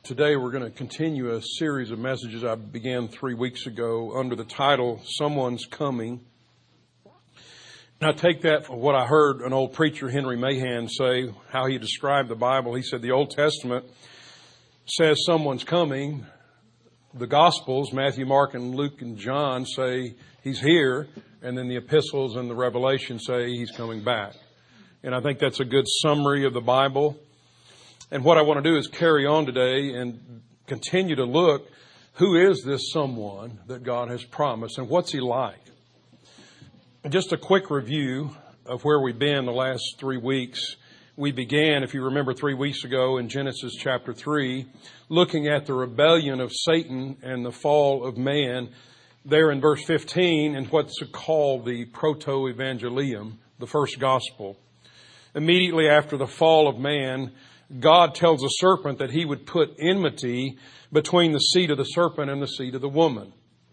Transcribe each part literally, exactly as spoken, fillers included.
Today we're going to continue a series of messages I began three weeks ago under the title, Someone's Coming. And I take that from what I heard an old preacher, Henry Mahan, say, how he described the Bible. He said the Old Testament says someone's coming. The Gospels, Matthew, Mark, and Luke, and John say he's here. And then the epistles and the Revelation say he's coming back. And I think that's a good summary of the Bible. And what I want to do is carry on today and continue to look, who is this someone that God has promised and what's he like? Just a quick review of where we've been the last three weeks. We began, if you remember, three weeks ago in Genesis chapter three, looking at the rebellion of Satan and the fall of man there in verse fifteen and what's called the proto-evangelium, the first gospel. Immediately after the fall of man, God tells the serpent that he would put enmity between the seed of the serpent and the seed of the woman.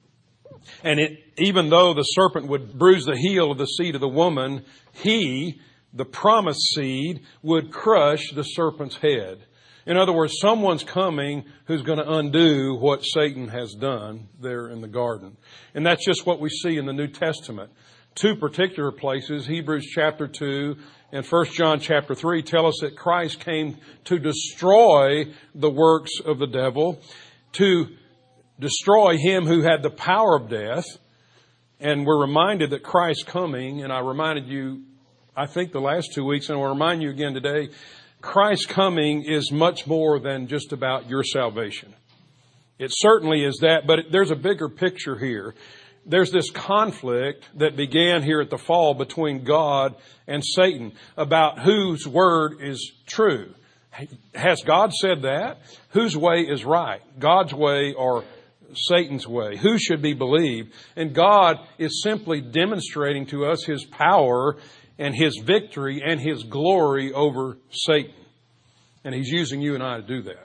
And it, even though the serpent would bruise the heel of the seed of the woman, he, the promised seed, would crush the serpent's head. In other words, someone's coming who's going to undo what Satan has done there in the garden. And that's just what we see in the New Testament. Two particular places, Hebrews chapter two and First John chapter three, tell us that Christ came to destroy the works of the devil, to destroy him who had the power of death. And we're reminded that Christ's coming, and I reminded you, I think the last two weeks, and I'll remind you again today, Christ's coming is much more than just about your salvation. It certainly is that, but there's a bigger picture here. There's this conflict that began here at the fall between God and Satan about whose word is true. Has God said that? Whose way is right? God's way or Satan's way? Who should be believed? And God is simply demonstrating to us his power and his victory and his glory over Satan. And he's using you and I to do that.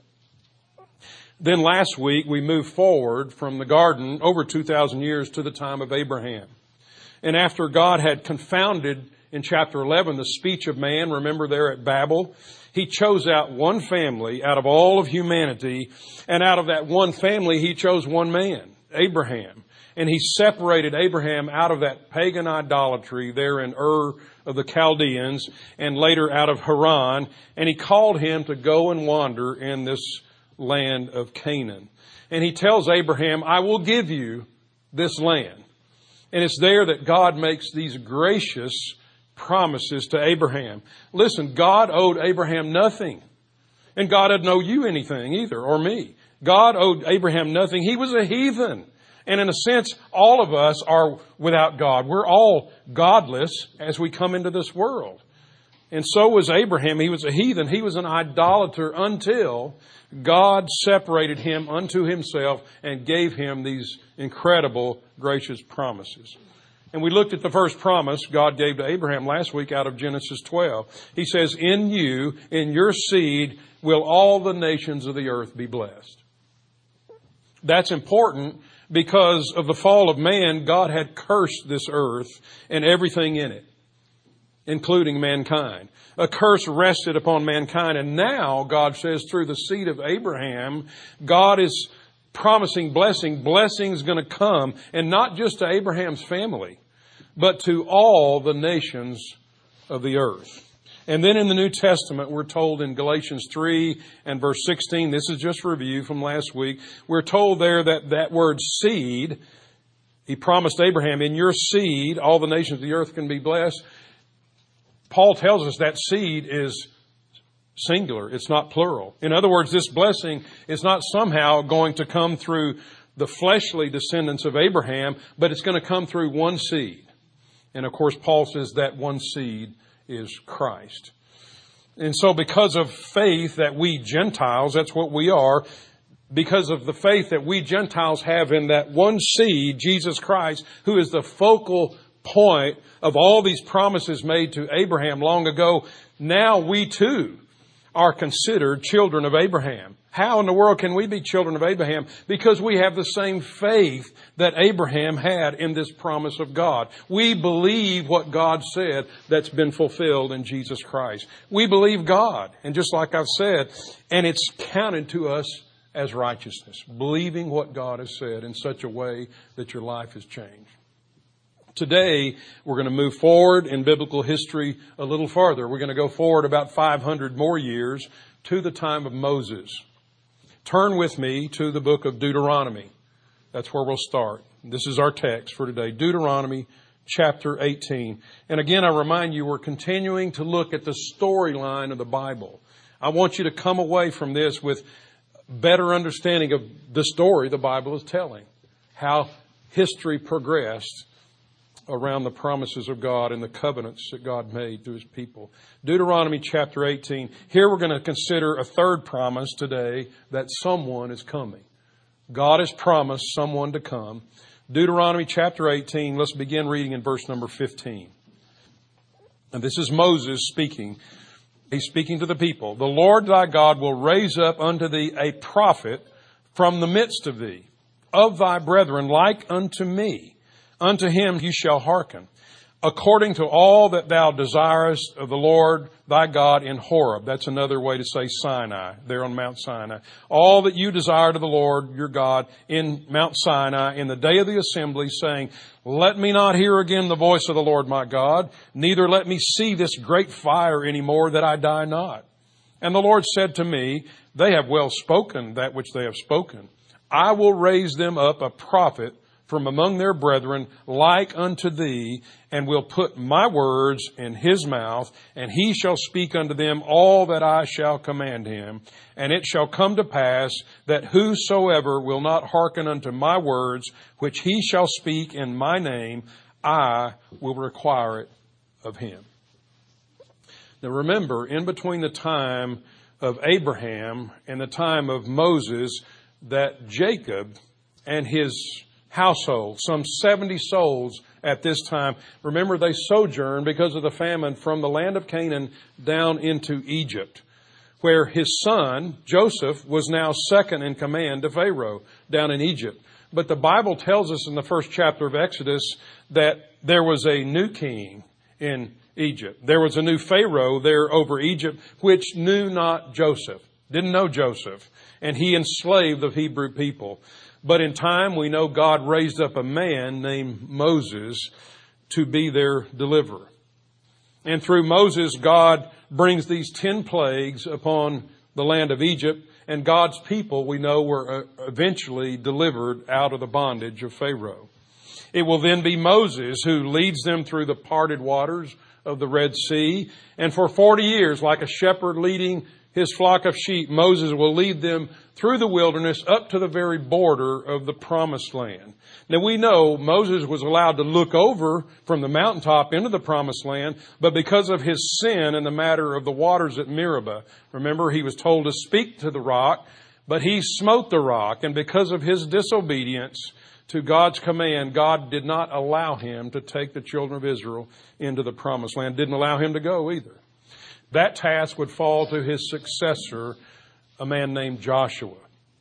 Then last week we moved forward from the garden over two thousand years to the time of Abraham. And after God had confounded in chapter eleven the speech of man, remember there at Babel, he chose out one family out of all of humanity. And out of that one family, he chose one man, Abraham. And he separated Abraham out of that pagan idolatry there in Ur of the Chaldeans and later out of Haran. And he called him to go and wander in this land of Canaan. And he tells Abraham, I will give you this land. And it's there that God makes these gracious promises to Abraham. Listen, God owed Abraham nothing. And God didn't owe you anything either, or me. God owed Abraham nothing. He was a heathen. And in a sense, all of us are without God. We're all godless as we come into this world. And so was Abraham. He was a heathen. He was an idolater until God separated him unto himself and gave him these incredible, gracious promises. And we looked at the first promise God gave to Abraham last week out of Genesis twelve. He says, in you, in your seed, will all the nations of the earth be blessed. That's important because of the fall of man. God had cursed this earth and everything in it, including mankind. A curse rested upon mankind. And now God says through the seed of Abraham, God is promising blessing. Blessing is going to come, and not just to Abraham's family, but to all the nations of the earth. And then in the New Testament, we're told in Galatians three and verse sixteen, this is just review from last week. We're told there that that word seed, he promised Abraham, in your seed, all the nations of the earth can be blessed. Paul tells us that seed is singular. It's not plural. In other words, this blessing is not somehow going to come through the fleshly descendants of Abraham, but it's going to come through one seed. And of course, Paul says that one seed is Christ. And so because of faith that we Gentiles, that's what we are, because of the faith that we Gentiles have in that one seed, Jesus Christ, who is the focal point of all these promises made to Abraham long ago, now we too are considered children of Abraham. How in the world can we be children of Abraham? Because we have the same faith that Abraham had in this promise of God. We believe what God said that's been fulfilled in Jesus Christ. We believe God. And just like I've said, and it's counted to us as righteousness. Believing what God has said in such a way that your life has changed. Today, we're going to move forward in biblical history a little farther. We're going to go forward about five hundred more years to the time of Moses. Turn with me to the book of Deuteronomy. That's where we'll start. This is our text for today. Deuteronomy chapter eighteen. And again, I remind you, we're continuing to look at the storyline of the Bible. I want you to come away from this with better understanding of the story the Bible is telling. How history progressed around the promises of God and the covenants that God made to His people. Deuteronomy chapter eighteen. Here we're going to consider a third promise today, that someone is coming. God has promised someone to come. Deuteronomy chapter eighteen, let's begin reading in verse number fifteen. And this is Moses speaking. He's speaking to the people. The Lord thy God will raise up unto thee a prophet from the midst of thee, of thy brethren, like unto me. Unto him you shall hearken, according to all that thou desirest of the Lord thy God in Horeb. That's another way to say Sinai, there on Mount Sinai. All that you desired of the Lord your God in Mount Sinai in the day of the assembly, saying, let me not hear again the voice of the Lord my God, neither let me see this great fire any more, that I die not. And the Lord said to me, they have well spoken that which they have spoken. I will raise them up a prophet from among their brethren, like unto thee, and will put my words in his mouth, and he shall speak unto them all that I shall command him. And it shall come to pass that whosoever will not hearken unto my words, which he shall speak in my name, I will require it of him. Now remember, in between the time of Abraham and the time of Moses, that Jacob and his household, some seventy souls at this time. Remember, they sojourned because of the famine from the land of Canaan down into Egypt, where his son, Joseph, was now second in command to Pharaoh down in Egypt. But the Bible tells us in the first chapter of Exodus that there was a new king in Egypt. There was a new Pharaoh there over Egypt, which knew not Joseph, didn't know Joseph, and he enslaved the Hebrew people. But in time, we know God raised up a man named Moses to be their deliverer. And through Moses, God brings these ten plagues upon the land of Egypt. And God's people, we know, were eventually delivered out of the bondage of Pharaoh. It will then be Moses who leads them through the parted waters of the Red Sea. And for forty years, like a shepherd leading his flock of sheep, Moses will lead them through the wilderness up to the very border of the promised land. Now we know Moses was allowed to look over from the mountaintop into the promised land, but because of his sin in the matter of the waters at Meribah, remember he was told to speak to the rock, but he smote the rock, and because of his disobedience to God's command, God did not allow him to take the children of Israel into the promised land, didn't allow him to go either. That task would fall to his successor, a man named Joshua.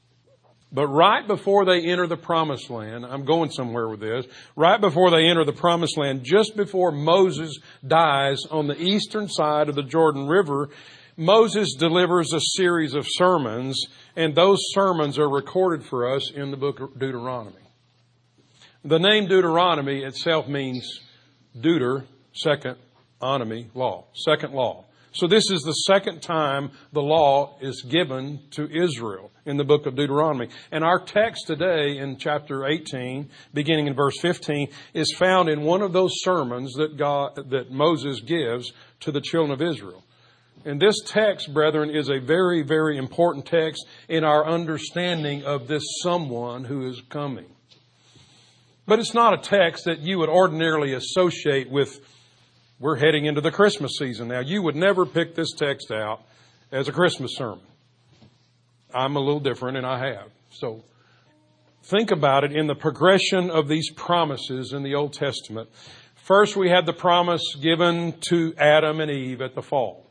But right before they enter the promised land, I'm going somewhere with this, right before they enter the promised land, just before Moses dies on the eastern side of the Jordan River, Moses delivers a series of sermons, and those sermons are recorded for us in the book of Deuteronomy. The name Deuteronomy itself means deuter, second, onomy, law, second law. So this is the second time the law is given to Israel in the book of Deuteronomy. And our text today in chapter eighteen, beginning in verse fifteen, is found in one of those sermons that God, that Moses gives to the children of Israel. And this text, brethren, is a very, very important text in our understanding of this someone who is coming. But it's not a text that you would ordinarily associate with, we're heading into the Christmas season now. You would never pick this text out as a Christmas sermon. I'm a little different, and I have. So think about it in the progression of these promises in the Old Testament. First, we had the promise given to Adam and Eve at the fall.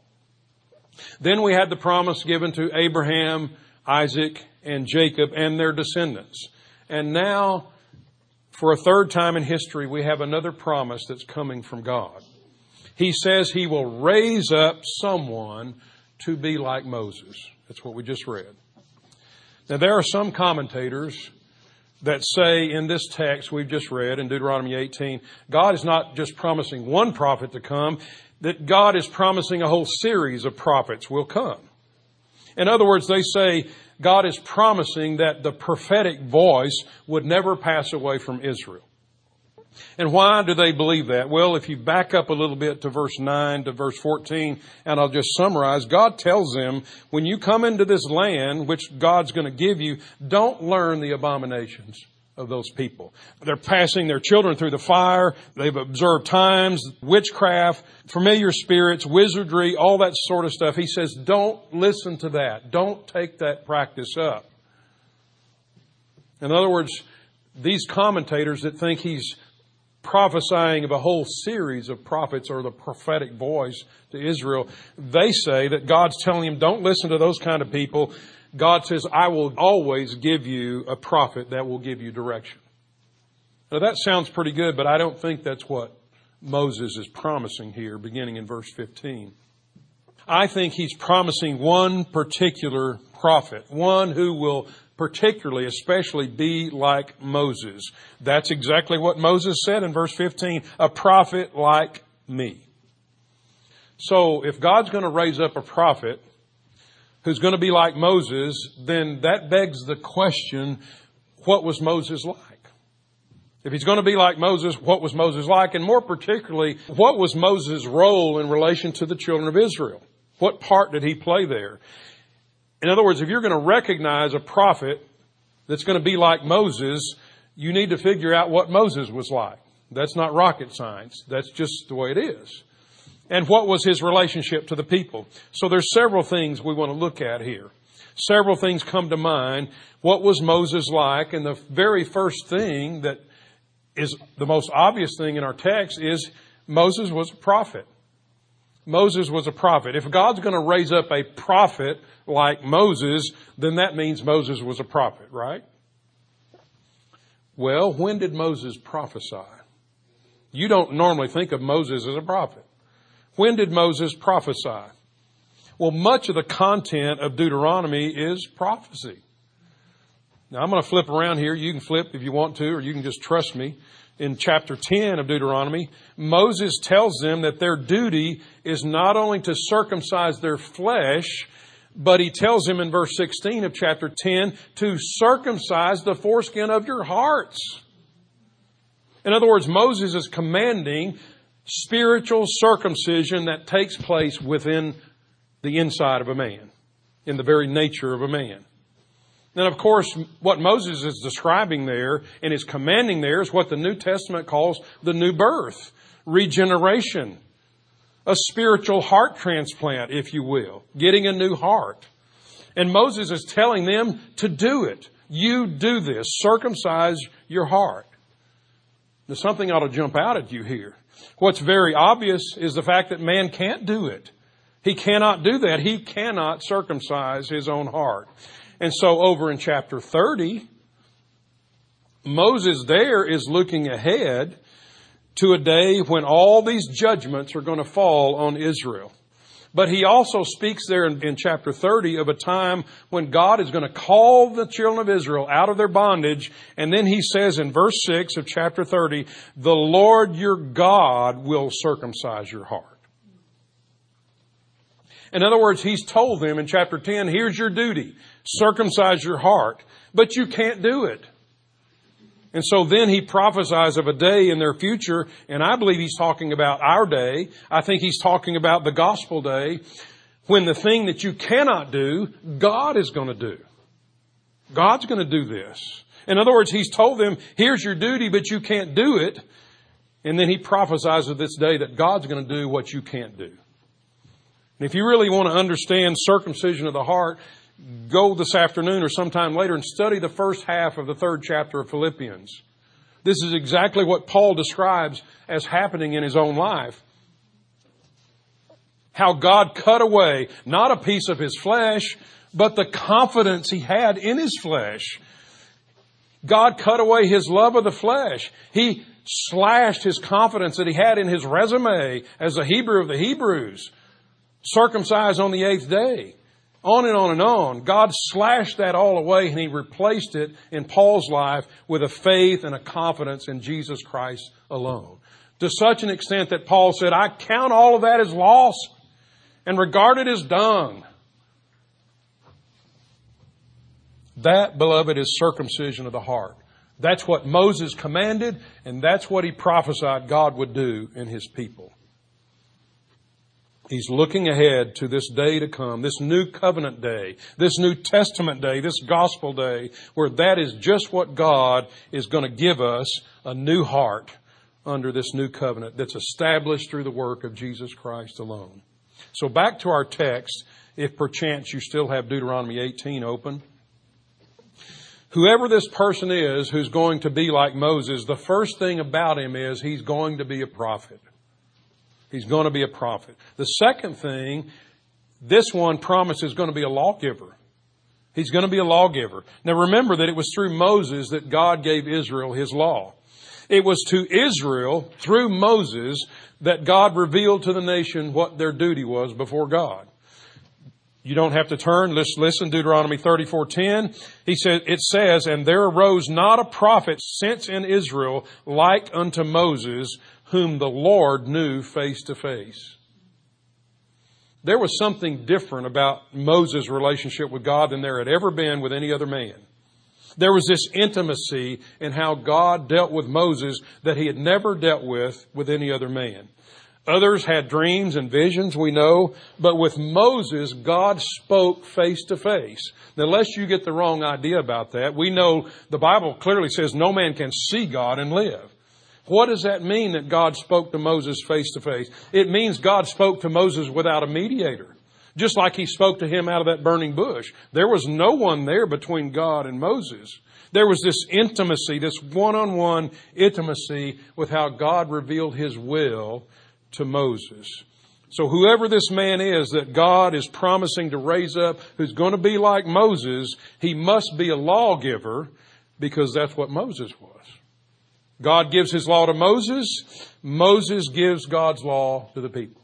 Then we had the promise given to Abraham, Isaac, and Jacob and their descendants. And now, for a third time in history, we have another promise that's coming from God. He says he will raise up someone to be like Moses. That's what we just read. Now, there are some commentators that say in this text we've just read in Deuteronomy eighteen, God is not just promising one prophet to come, that God is promising a whole series of prophets will come. In other words, they say God is promising that the prophetic voice would never pass away from Israel. And why do they believe that? Well, if you back up a little bit to verse nine to verse fourteen, and I'll just summarize, God tells them, when you come into this land, which God's going to give you, don't learn the abominations of those people. They're passing their children through the fire. They've observed times, witchcraft, familiar spirits, wizardry, all that sort of stuff. He says, don't listen to that. Don't take that practice up. In other words, these commentators that think he's prophesying of a whole series of prophets or the prophetic voice to Israel, they say that God's telling him, don't listen to those kind of people. God says, I will always give you a prophet that will give you direction. Now that sounds pretty good, but I don't think that's what Moses is promising here, beginning in verse fifteen. I think he's promising one particular prophet, one who will particularly, especially be like Moses. That's exactly what Moses said in verse fifteen, a prophet like me. So if God's going to raise up a prophet who's going to be like Moses, then that begs the question, what was Moses like? If he's going to be like Moses, what was Moses like? And more particularly, what was Moses' role in relation to the children of Israel? What part did he play there? In other words, if you're going to recognize a prophet that's going to be like Moses, you need to figure out what Moses was like. That's not rocket science. That's just the way it is. And what was his relationship to the people? So there's several things we want to look at here. Several things come to mind. What was Moses like? And the very first thing that is the most obvious thing in our text is Moses was a prophet. Moses was a prophet. If God's going to raise up a prophet like Moses, then that means Moses was a prophet, right? Well, when did Moses prophesy? You don't normally think of Moses as a prophet. When did Moses prophesy? Well, much of the content of Deuteronomy is prophecy. Now, I'm going to flip around here. You can flip if you want to, or you can just trust me. In chapter ten of Deuteronomy, Moses tells them that their duty is not only to circumcise their flesh, but he tells them in verse sixteen of chapter ten to circumcise the foreskin of your hearts. In other words, Moses is commanding spiritual circumcision that takes place within the inside of a man, in the very nature of a man. And of course, what Moses is describing there and is commanding there is what the New Testament calls the new birth, regeneration, a spiritual heart transplant, if you will, getting a new heart. And Moses is telling them to do it. You do this. Circumcise your heart. Now, something ought to jump out at you here. What's very obvious is the fact that man can't do it. He cannot do that. He cannot circumcise his own heart. And so over in chapter thirty, Moses there is looking ahead to a day when all these judgments are going to fall on Israel. But he also speaks there in, in chapter thirty of a time when God is going to call the children of Israel out of their bondage. And then he says in verse six of chapter thirty, the Lord your God will circumcise your heart. In other words, he's told them in chapter ten, here's your duty. Circumcise your heart. But you can't do it. And so then he prophesies of a day in their future, and I believe he's talking about our day. I think he's talking about the gospel day, when the thing that you cannot do, God is going to do. God's going to do this. In other words, he's told them, here's your duty, but you can't do it. And then he prophesies of this day that God's going to do what you can't do. And if you really want to understand circumcision of the heart, go this afternoon or sometime later and study the first half of the third chapter of Philippians. This is exactly what Paul describes as happening in his own life. How God cut away not a piece of his flesh, but the confidence he had in his flesh. God cut away his love of the flesh. He slashed his confidence that he had in his resume as a Hebrew of the Hebrews, circumcised on the eighth day. On and on and on. God slashed that all away and He replaced it in Paul's life with a faith and a confidence in Jesus Christ alone. To such an extent that Paul said, I count all of that as loss and regard it as dung. That, beloved, is circumcision of the heart. That's what Moses commanded, and that's what he prophesied God would do in His people. He's looking ahead to this day to come, this new covenant day, this New Testament day, this gospel day, where that is just what God is going to give us, a new heart under this new covenant that's established through the work of Jesus Christ alone. So back to our text, if perchance you still have Deuteronomy eighteen open. Whoever this person is who's going to be like Moses, the first thing about him is he's going to be a prophet. He's going to be a prophet. The second thing, this one promises going to be a lawgiver. He's going to be a lawgiver. Now remember that it was through Moses that God gave Israel His law. It was to Israel, through Moses, that God revealed to the nation what their duty was before God. You don't have to turn. Let's listen. Deuteronomy thirty-four ten. He said, it says, and there arose not a prophet since in Israel like unto Moses, whom the Lord knew face to face. There was something different about Moses' relationship with God than there had ever been with any other man. There was this intimacy in how God dealt with Moses that He had never dealt with with any other man. Others had dreams and visions, we know, but with Moses, God spoke face to face. Now, lest you get the wrong idea about that, we know the Bible clearly says no man can see God and live. What does that mean that God spoke to Moses face to face? It means God spoke to Moses without a mediator, just like He spoke to him out of that burning bush. There was no one there between God and Moses. There was this intimacy, this one-on-one intimacy with how God revealed His will to Moses. So whoever this man is that God is promising to raise up, who's going to be like Moses, he must be a lawgiver, because that's what Moses was. God gives His law to Moses. Moses gives God's law to the people.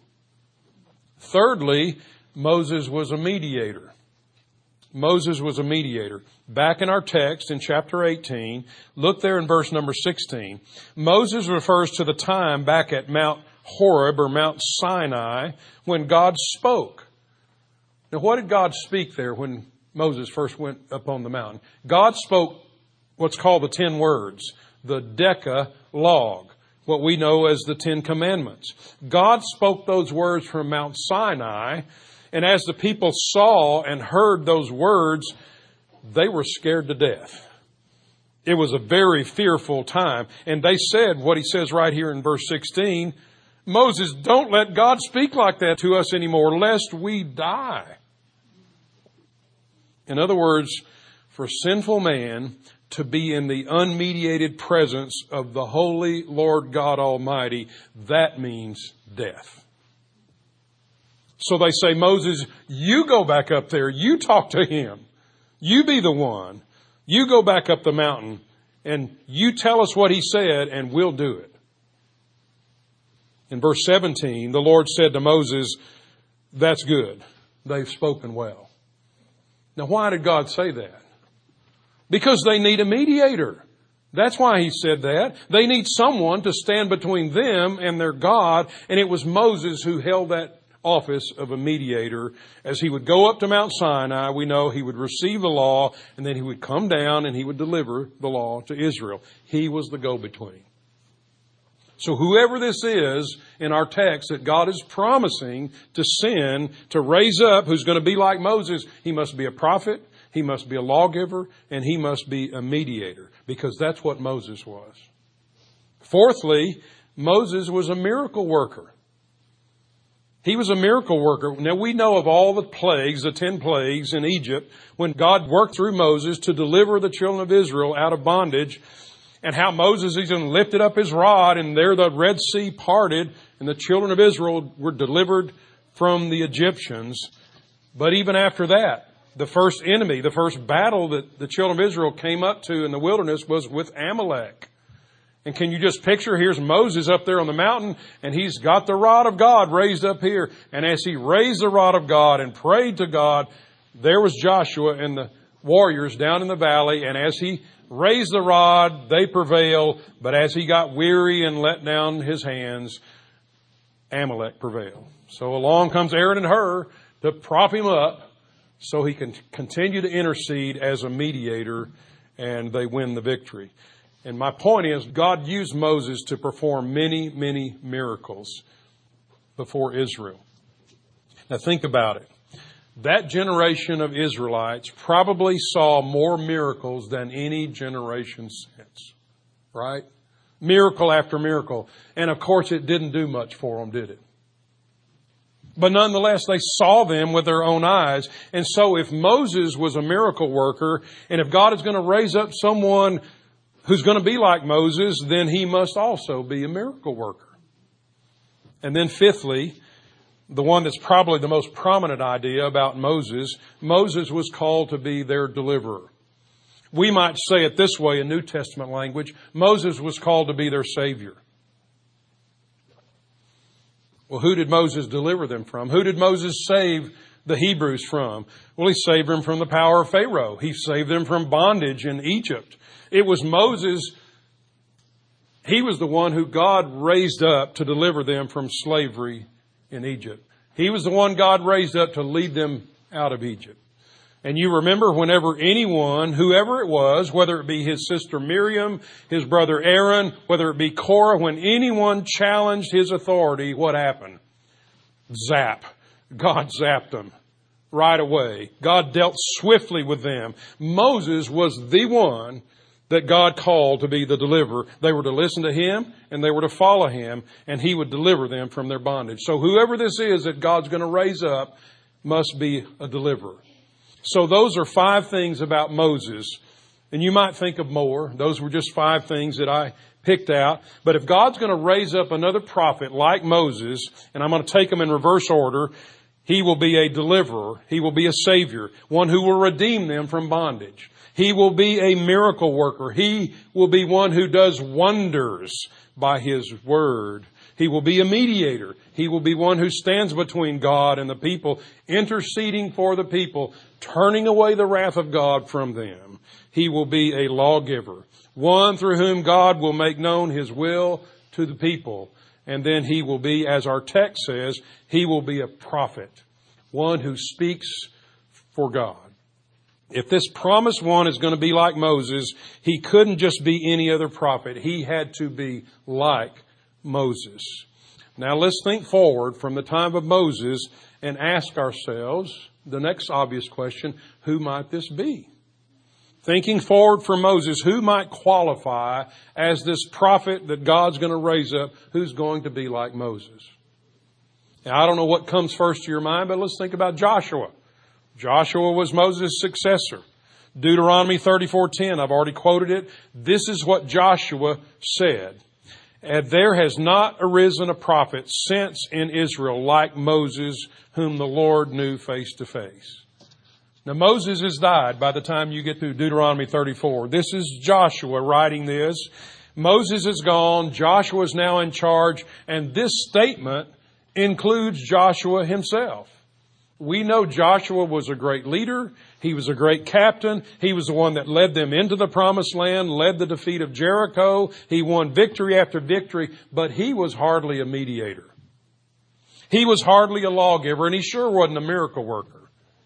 Thirdly, Moses was a mediator. Moses was a mediator. Back in our text in chapter eighteen, look there in verse number sixteen. Moses refers to the time back at Mount Horeb or Mount Sinai when God spoke. Now, what did God speak there when Moses first went up on the mountain? God spoke what's called the ten words, the Decalogue, what we know as the Ten Commandments. God spoke those words from Mount Sinai, and as the people saw and heard those words, they were scared to death. It was a very fearful time. And they said what He says right here in verse sixteen, Moses, don't let God speak like that to us anymore, lest we die. In other words, for sinful man to be in the unmediated presence of the holy Lord God Almighty, that means death. So they say, Moses, you go back up there. You talk to Him. You be the one. You go back up the mountain and you tell us what He said and we'll do it. In verse seventeen, the Lord said to Moses, that's good. They've spoken well. Now, why did God say that? Because they need a mediator. That's why He said that. They need someone to stand between them and their God. And it was Moses who held that office of a mediator. As he would go up to Mount Sinai, we know he would receive the law, and then he would come down and he would deliver the law to Israel. He was the go-between. So whoever this is in our text that God is promising to send, to raise up, who's going to be like Moses, he must be a prophet, he must be a lawgiver, and he must be a mediator, because that's what Moses was. Fourthly, Moses was a miracle worker. He was a miracle worker. Now, we know of all the plagues, the ten plagues in Egypt, when God worked through Moses to deliver the children of Israel out of bondage, and how Moses even lifted up his rod, and there the Red Sea parted, and the children of Israel were delivered from the Egyptians. But even after that, the first enemy, the first battle that the children of Israel came up to in the wilderness was with Amalek. And can you just picture, here's Moses up there on the mountain, and he's got the rod of God raised up here. And as he raised the rod of God and prayed to God, there was Joshua and the warriors down in the valley, and as he raised the rod, they prevailed, but as he got weary and let down his hands, Amalek prevailed. So along comes Aaron and Hur to prop him up so he can continue to intercede as a mediator, and they win the victory. And my point is, God used Moses to perform many, many miracles before Israel. Now think about it. That generation of Israelites probably saw more miracles than any generation since. Right? Miracle after miracle. And of course it didn't do much for them, did it? But nonetheless, they saw them with their own eyes. And so if Moses was a miracle worker, and if God is going to raise up someone who's going to be like Moses, then he must also be a miracle worker. And then fifthly, the one that's probably the most prominent idea about Moses, Moses was called to be their deliverer. We might say it this way in New Testament language, Moses was called to be their Savior. Well, who did Moses deliver them from? Who did Moses save the Hebrews from? Well, he saved them from the power of Pharaoh. He saved them from bondage in Egypt. It was Moses. He was the one who God raised up to deliver them from slavery in Egypt. He was the one God raised up to lead them out of Egypt. And you remember whenever anyone, whoever it was, whether it be his sister Miriam, his brother Aaron, whether it be Korah, when anyone challenged his authority, what happened? Zap. God zapped them right away. God dealt swiftly with them. Moses was the one that God called to be the deliverer. They were to listen to him and they were to follow him, and he would deliver them from their bondage. So whoever this is that God's going to raise up must be a deliverer. So those are five things about Moses. And you might think of more. Those were just five things that I picked out. But if God's going to raise up another prophet like Moses, and I'm going to take them in reverse order, he will be a deliverer. He will be a savior, one who will redeem them from bondage. He will be a miracle worker. He will be one who does wonders by his word. He will be a mediator. He will be one who stands between God and the people, interceding for the people, turning away the wrath of God from them. He will be a lawgiver, one through whom God will make known his will to the people. And then he will be, as our text says, he will be a prophet, one who speaks for God. If this promised one is going to be like Moses, he couldn't just be any other prophet. He had to be like Moses. Now let's think forward from the time of Moses and ask ourselves the next obvious question: who might this be? Thinking forward from Moses, who might qualify as this prophet that God's going to raise up, who's going to be like Moses? Now, I don't know what comes first to your mind, but let's think about Joshua. Joshua was Moses' successor. Deuteronomy thirty-four ten, I've already quoted it. This is what Joshua said: "And there has not arisen a prophet since in Israel like Moses, whom the Lord knew face to face." Now Moses has died by the time you get through Deuteronomy thirty-four. This is Joshua writing this. Moses is gone. Joshua is now in charge. And this statement includes Joshua himself. We know Joshua was a great leader. He was a great captain. He was the one that led them into the promised land, led the defeat of Jericho. He won victory after victory, but he was hardly a mediator. He was hardly a lawgiver, and he sure wasn't a miracle worker.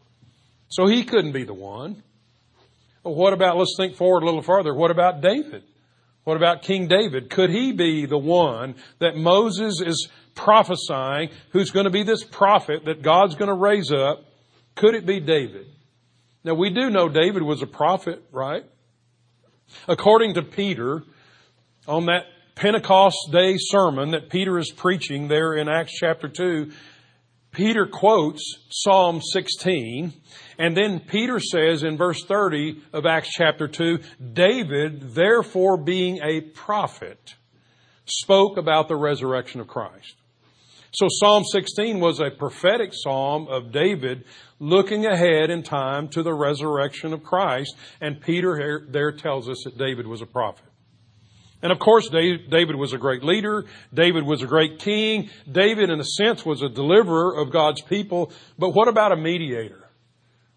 So he couldn't be the one. Well, what about, let's think forward a little further. What about David? What about King David? Could he be the one that Moses is prophesying, who's going to be this prophet that God's going to raise up? Could it be David? Now, we do know David was a prophet, right? According to Peter, on that Pentecost Day sermon that Peter is preaching there in Acts chapter two, Peter quotes Psalm sixteen, and then Peter says in verse thirty of Acts chapter two, David, therefore being a prophet, spoke about the resurrection of Christ. So Psalm sixteen was a prophetic psalm of David looking ahead in time to the resurrection of Christ. And Peter there tells us that David was a prophet. And of course, David was a great leader. David was a great king. David, in a sense, was a deliverer of God's people. But what about a mediator?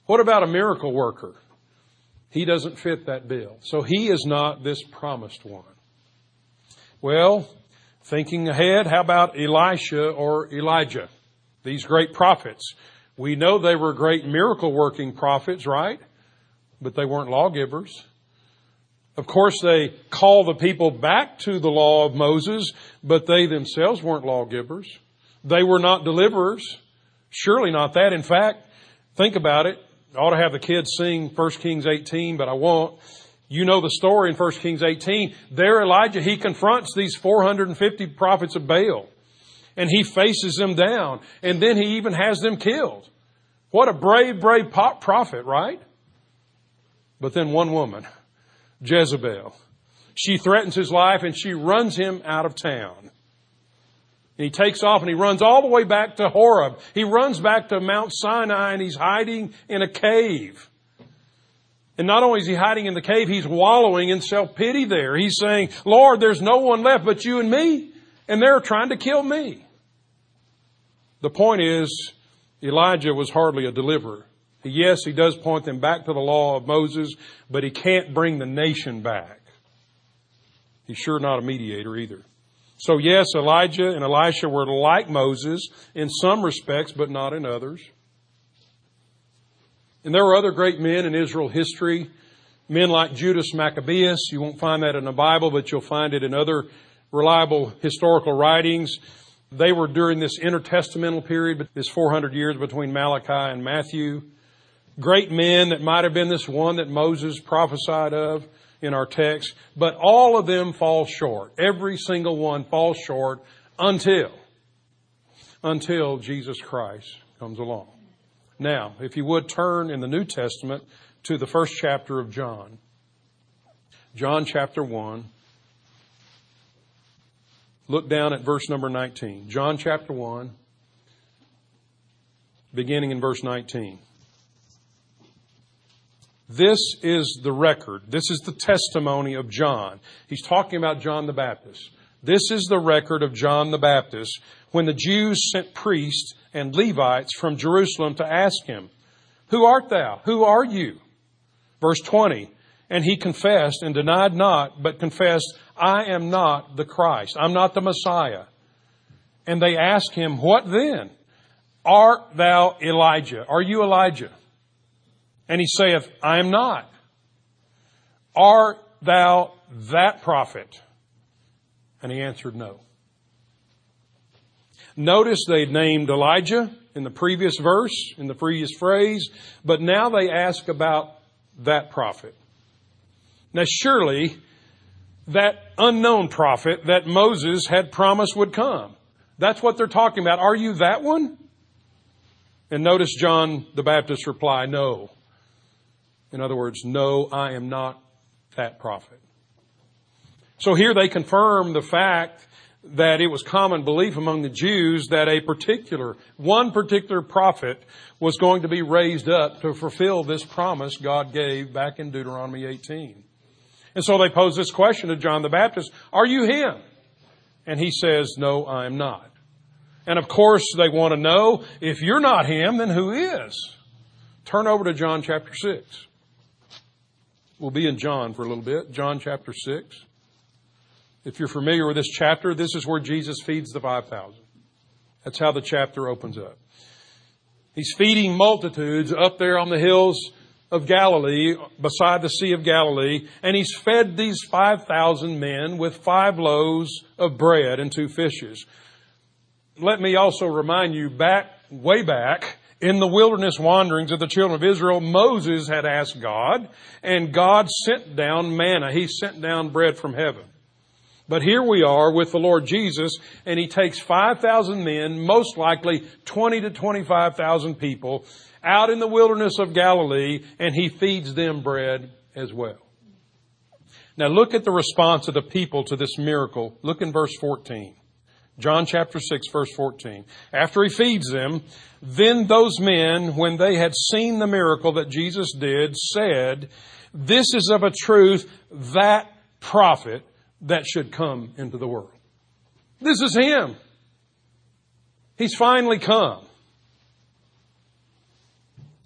What about a miracle worker? He doesn't fit that bill. So he is not this promised one. Well, thinking ahead, how about Elisha or Elijah? These great prophets. We know they were great miracle working prophets, right? But they weren't lawgivers. Of course, they call the people back to the law of Moses, but they themselves weren't lawgivers. They were not deliverers. Surely not that. In fact, think about it. I ought to have the kids sing First Kings eighteen, but I won't. You know the story in First Kings eighteen. There Elijah, he confronts these four hundred fifty prophets of Baal. And he faces them down. And then he even has them killed. What a brave, brave prophet, right? But then one woman, Jezebel, she threatens his life and she runs him out of town. And he takes off and he runs all the way back to Horeb. He runs back to Mount Sinai and he's hiding in a cave. And not only is he hiding in the cave, he's wallowing in self-pity there. He's saying, Lord, there's no one left but you and me. And they're trying to kill me. The point is, Elijah was hardly a deliverer. Yes, he does point them back to the law of Moses, but he can't bring the nation back. He's sure not a mediator either. So yes, Elijah and Elisha were like Moses in some respects, but not in others. And there were other great men in Israel history, men like Judas Maccabeus. You won't find that in the Bible, but you'll find it in other reliable historical writings. They were during this intertestamental period, this four hundred years between Malachi and Matthew. Great men that might have been this one that Moses prophesied of in our text. But all of them fall short. Every single one falls short until, until Jesus Christ comes along. Now, if you would turn in the New Testament to the first chapter of John. John chapter one. Look down at verse number nineteen. John chapter one, beginning in verse nineteen. This is the record. This is the testimony of John. He's talking about John the Baptist. This is the record of John the Baptist when the Jews sent priests and Levites from Jerusalem to ask him, Who art thou? Who are you? Verse twenty. And he confessed and denied not, but confessed, I am not the Christ. I'm not the Messiah. And they asked him, What then? Art thou Elijah? Are you Elijah? And he saith, I am not. Art thou that prophet? And he answered, No. Notice they named Elijah in the previous verse, in the previous phrase, but now they ask about that prophet. Now surely that unknown prophet that Moses had promised would come. That's what they're talking about. Are you that one? And notice John the Baptist reply, No. In other words, no, I am not that prophet. So here they confirm the fact that it was common belief among the Jews that a particular, one particular prophet was going to be raised up to fulfill this promise God gave back in Deuteronomy eighteen. And so they pose this question to John the Baptist, Are you him? And he says, No, I am not. And of course they want to know, if you're not him, then who is? Turn over to John chapter six. We'll be in John for a little bit. John chapter six. If you're familiar with this chapter, this is where Jesus feeds the five thousand. That's how the chapter opens up. He's feeding multitudes up there on the hills of Galilee, beside the Sea of Galilee, and he's fed these five thousand men with five loaves of bread and two fishes. Let me also remind you, back, way back, in the wilderness wanderings of the children of Israel, Moses had asked God, and God sent down manna. He sent down bread from heaven. But here we are with the Lord Jesus, and he takes five thousand men, most likely twenty to twenty-five thousand people, out in the wilderness of Galilee, and he feeds them bread as well. Now look at the response of the people to this miracle. Look in verse fourteen. John chapter six, verse fourteen. After he feeds them, then those men, when they had seen the miracle that Jesus did, said, This is of a truth that prophet that should come into the world. This is him. He's finally come.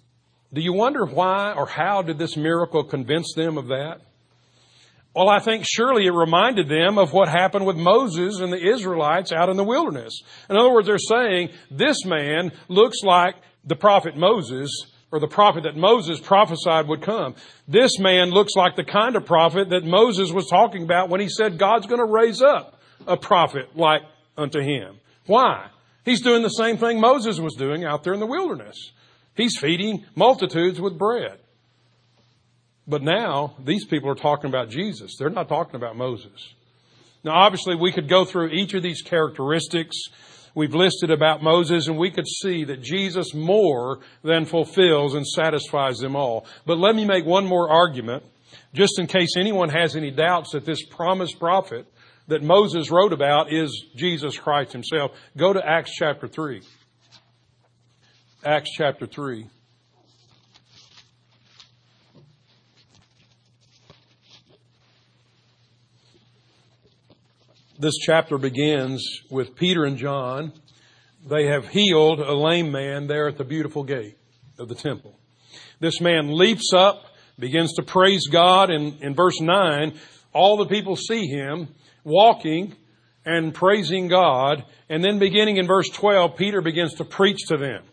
Do you wonder why or how did this miracle convince them of that? Well, I think surely it reminded them of what happened with Moses and the Israelites out in the wilderness. In other words, they're saying, this man looks like the prophet Moses, or the prophet that Moses prophesied would come. This man looks like the kind of prophet that Moses was talking about when he said God's going to raise up a prophet like unto him. Why? He's doing the same thing Moses was doing out there in the wilderness. He's feeding multitudes with bread. But now, these people are talking about Jesus. They're not talking about Moses. Now, obviously, we could go through each of these characteristics we've listed about Moses, and we could see that Jesus more than fulfills and satisfies them all. But let me make one more argument, just in case anyone has any doubts that this promised prophet that Moses wrote about is Jesus Christ himself. Go to Acts chapter three. Acts chapter three. This chapter begins with Peter and John. They have healed a lame man there at the beautiful gate of the temple. This man leaps up, begins to praise God. And in verse nine, all the people see him walking and praising God. And then beginning in verse twelve, Peter begins to preach to them.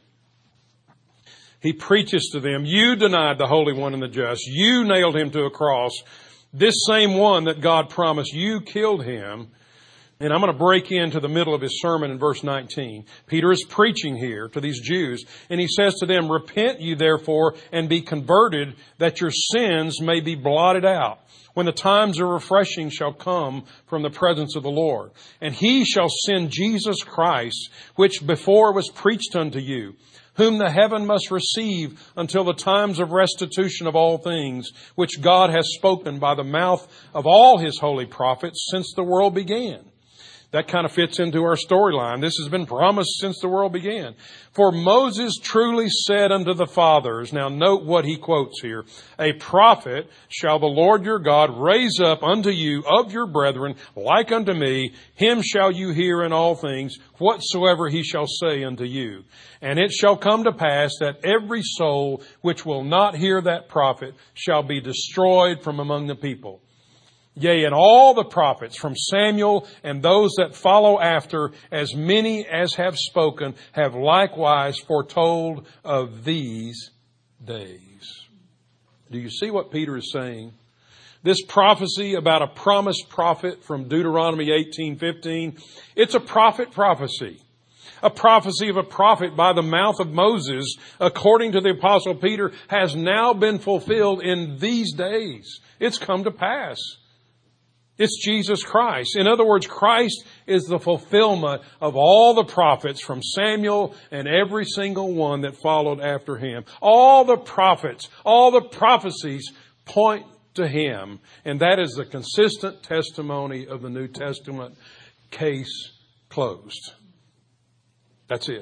He preaches to them, you denied the Holy One and the just. You nailed him to a cross. This same one that God promised, you killed him. And I'm going to break into the middle of his sermon in verse nineteen. Peter is preaching here to these Jews, and he says to them, repent you therefore and be converted, that your sins may be blotted out, when the times of refreshing shall come from the presence of the Lord. And he shall send Jesus Christ, which before was preached unto you, whom the heaven must receive until the times of restitution of all things, which God has spoken by the mouth of all his holy prophets since the world began. That kind of fits into our storyline. This has been promised since the world began. For Moses truly said unto the fathers, now note what he quotes here, a prophet shall the Lord your God raise up unto you of your brethren, like unto me, him shall you hear in all things, whatsoever he shall say unto you. And it shall come to pass that every soul which will not hear that prophet shall be destroyed from among the people. Yea, and all the prophets from Samuel and those that follow after, as many as have spoken, have likewise foretold of these days. Do you see what Peter is saying? This prophecy about a promised prophet from Deuteronomy eighteen fifteen, it's a prophet prophecy. A prophecy of a prophet by the mouth of Moses, according to the Apostle Peter, has now been fulfilled in these days. It's come to pass. It's Jesus Christ. In other words, Christ is the fulfillment of all the prophets from Samuel and every single one that followed after him. All the prophets, all the prophecies point to him. And that is the consistent testimony of the New Testament. Case closed. That's it.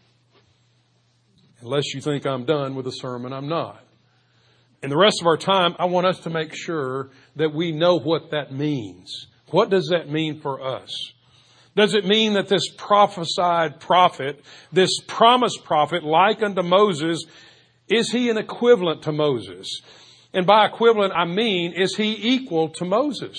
Unless you think I'm done with the sermon, I'm not. In the rest of our time, I want us to make sure that we know what that means. What does that mean for us? Does it mean that this prophesied prophet, this promised prophet, like unto Moses, is he an equivalent to Moses? And by equivalent, I mean, is he equal to Moses?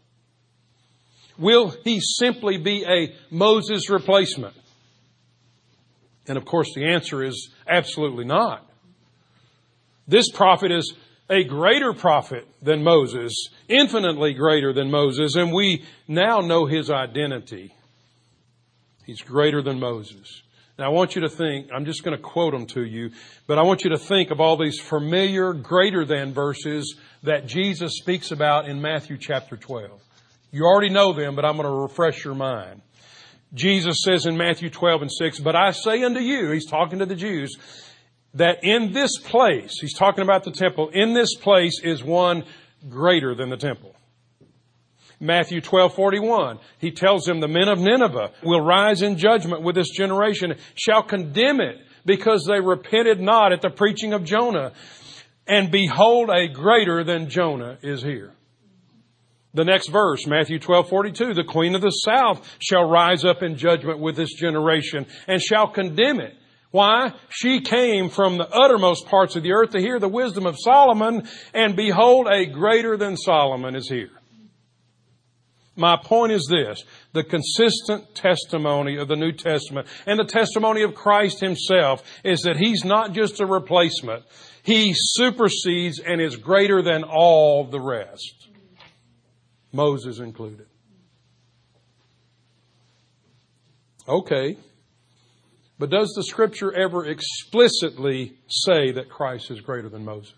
Will he simply be a Moses replacement? And of course, the answer is absolutely not. This prophet is a greater prophet than Moses, infinitely greater than Moses, and we now know his identity. He's greater than Moses. Now I want you to think, I'm just going to quote them to you, but I want you to think of all these familiar greater than verses that Jesus speaks about in Matthew chapter twelve. You already know them, but I'm going to refresh your mind. Jesus says in Matthew twelve and six, but I say unto you, he's talking to the Jews, that in this place, he's talking about the temple, in this place is one greater than the temple. Matthew twelve forty-one, he tells them the men of Nineveh will rise in judgment with this generation, shall condemn it because they repented not at the preaching of Jonah. And behold, a greater than Jonah is here. The next verse, Matthew twelve forty-two, the queen of the south shall rise up in judgment with this generation and shall condemn it. Why? She came from the uttermost parts of the earth to hear the wisdom of Solomon, and behold, a greater than Solomon is here. My point is this: the consistent testimony of the New Testament and the testimony of Christ Himself is that He's not just a replacement. He supersedes and is greater than all the rest, Moses included. Okay. But does the Scripture ever explicitly say that Christ is greater than Moses?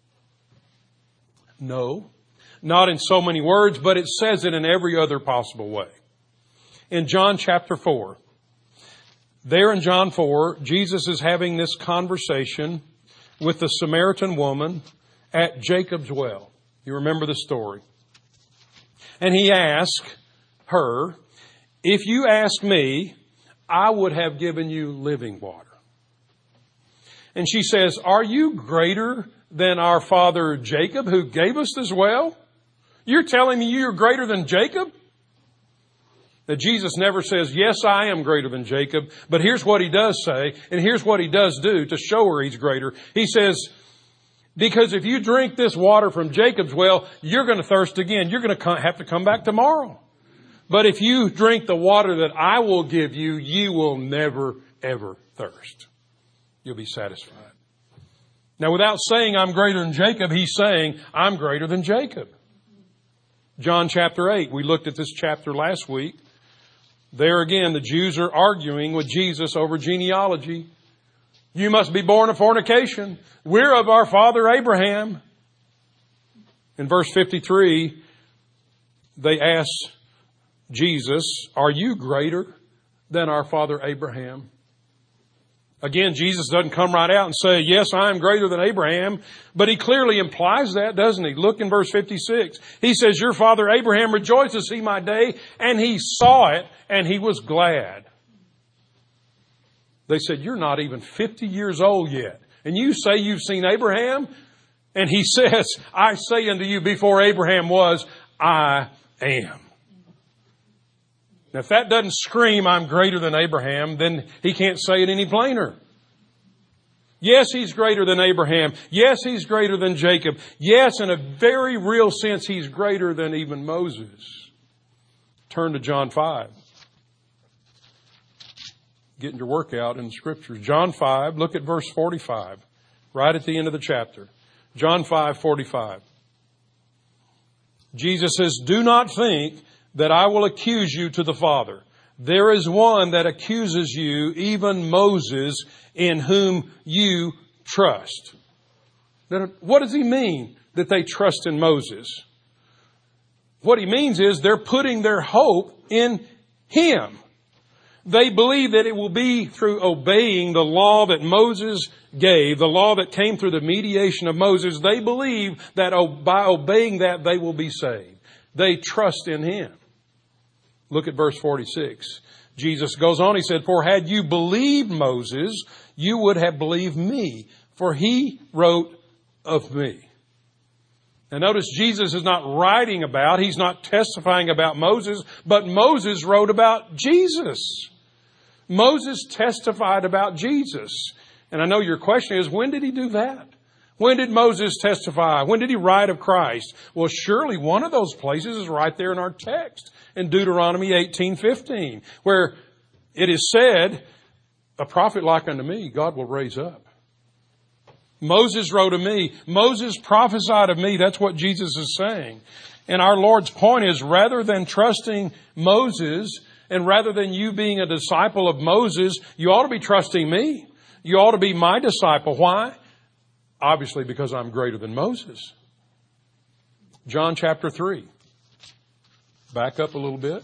No. Not in so many words, but it says it in every other possible way. In John chapter four, there in John four, Jesus is having this conversation with the Samaritan woman at Jacob's well. You remember the story. And He asked her, "If you ask me, I would have given you living water." And she says, "Are you greater than our father Jacob, who gave us this well? You're telling me you're greater than Jacob?" Now, Jesus never says, "Yes, I am greater than Jacob." But here's what He does say, and here's what He does do to show her He's greater. He says, "Because if you drink this water from Jacob's well, you're going to thirst again. You're going to have to come back tomorrow. But if you drink the water that I will give you, you will never, ever thirst. You'll be satisfied." Now, without saying I'm greater than Jacob, He's saying I'm greater than Jacob. John chapter eight, we looked at this chapter last week. There again, the Jews are arguing with Jesus over genealogy. "You must be born of fornication. We're of our father Abraham." In verse fifty-three, they ask Jesus, "Are you greater than our father Abraham?" Again, Jesus doesn't come right out and say, "Yes, I am greater than Abraham." But He clearly implies that, doesn't He? Look in verse fifty-six. He says, "Your father Abraham rejoiced to see my day, and he saw it, and he was glad." They said, "You're not even fifty years old yet, and you say you've seen Abraham?" And He says, "I say unto you, before Abraham was, I am." Now, if that doesn't scream I'm greater than Abraham, then He can't say it any plainer. Yes, He's greater than Abraham. Yes, He's greater than Jacob. Yes, in a very real sense, He's greater than even Moses. Turn to John five. Getting your workout in the Scriptures. John five, look at verse forty-five. Right at the end of the chapter. John five, forty-five. Jesus says, "Do not think that I will accuse you to the Father. There is one that accuses you, even Moses, in whom you trust." Now, what does He mean that they trust in Moses? What He means is they're putting their hope in Him. They believe that it will be through obeying the law that Moses gave, the law that came through the mediation of Moses. They believe that by obeying that, they will be saved. They trust in Him. Look at verse forty-six. Jesus goes on, He said, "For had you believed Moses, you would have believed me, for he wrote of me." Now notice Jesus is not writing about, He's not testifying about Moses, but Moses wrote about Jesus. Moses testified about Jesus. And I know your question is, when did he do that? When did Moses testify? When did he write of Christ? Well, surely one of those places is right there in our text in Deuteronomy eighteen fifteen, where it is said, "A prophet like unto me, God will raise up." Moses wrote of me. Moses prophesied of me. That's what Jesus is saying. And our Lord's point is, rather than trusting Moses and rather than you being a disciple of Moses, you ought to be trusting me. You ought to be my disciple. Why? Obviously, because I'm greater than Moses. John chapter three. Back up a little bit.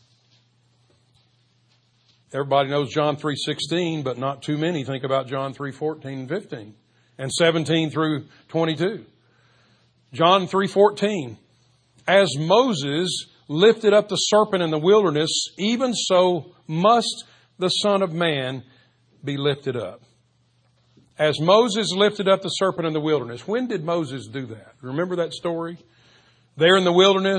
Everybody knows John three sixteen, but not too many think about John three fourteen and fifteen and seventeen through twenty-two. John three fourteen. "As Moses lifted up the serpent in the wilderness, even so must the Son of Man be lifted up." As Moses lifted up the serpent in the wilderness. When did Moses do that? Remember that story? There in the wilderness,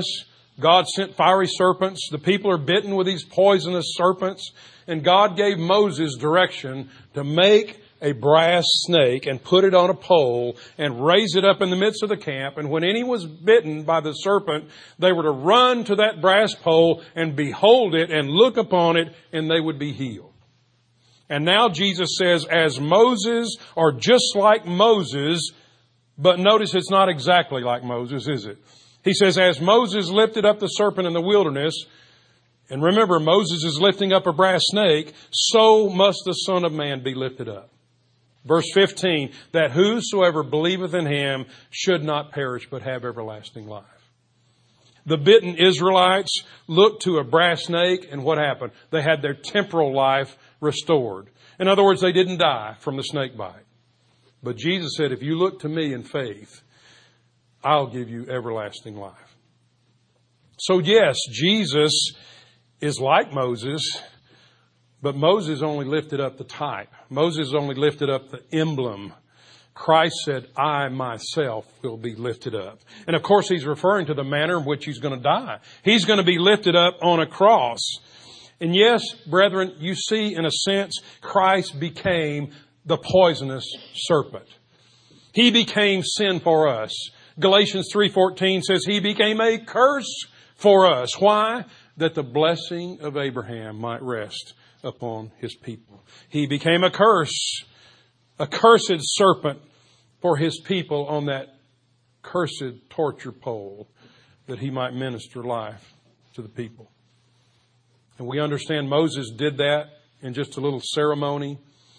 God sent fiery serpents. The people are bitten with these poisonous serpents. And God gave Moses direction to make a brass snake and put it on a pole and raise it up in the midst of the camp. And when any was bitten by the serpent, they were to run to that brass pole and behold it and look upon it, and they would be healed. And now Jesus says, as Moses, or just like Moses, but notice it's not exactly like Moses, is it? He says, as Moses lifted up the serpent in the wilderness, and remember, Moses is lifting up a brass snake, so must the Son of Man be lifted up. Verse fifteen, that whosoever believeth in him should not perish, but have everlasting life. The bitten Israelites looked to a brass snake, and what happened? They had their temporal life restored. In other words, they didn't die from the snake bite. But Jesus said, if you look to me in faith, I'll give you everlasting life. So yes, Jesus is like Moses, but Moses only lifted up the type. Moses only lifted up the emblem. Christ said, I myself will be lifted up. And of course, he's referring to the manner in which he's going to die. He's going to be lifted up on a cross. And yes, brethren, you see, in a sense, Christ became the poisonous serpent. He became sin for us. Galatians three fourteen says he became a curse for us. Why? That the blessing of Abraham might rest upon his people. He became a curse, a cursed serpent for his people on that cursed torture pole, that he might minister life to the people. And we understand Moses did that in just a little ceremony.